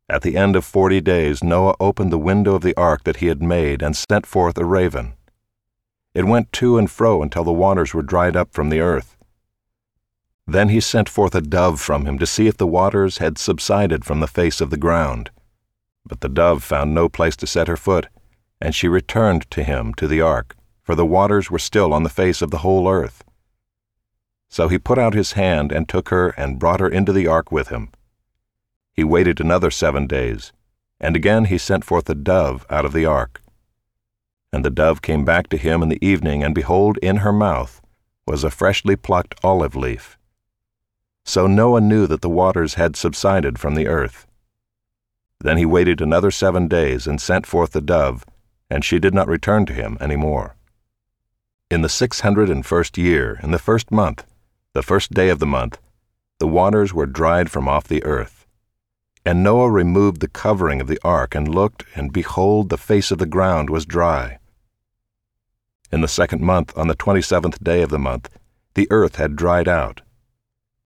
At the end of 40 days Noah opened the window of the ark that he had made and sent forth a raven. It went to and fro until the waters were dried up from the earth. Then he sent forth a dove from him to see if the waters had subsided from the face of the ground. But the dove found no place to set her foot, and she returned to him to the ark, for the waters were still on the face of the whole earth. So he put out his hand and took her and brought her into the ark with him. He waited another 7 days, and again he sent forth a dove out of the ark. And the dove came back to him in the evening, and behold, in her mouth was a freshly plucked olive leaf. So Noah knew that the waters had subsided from the earth. Then he waited another 7 days and sent forth the dove, and she did not return to him any more. In the 601st year, in the 1st month, the 1st day of the month, the waters were dried from off the earth. And Noah removed the covering of the ark and looked, and behold, the face of the ground was dry. In the 2nd month, on the 27th day of the month, the earth had dried out.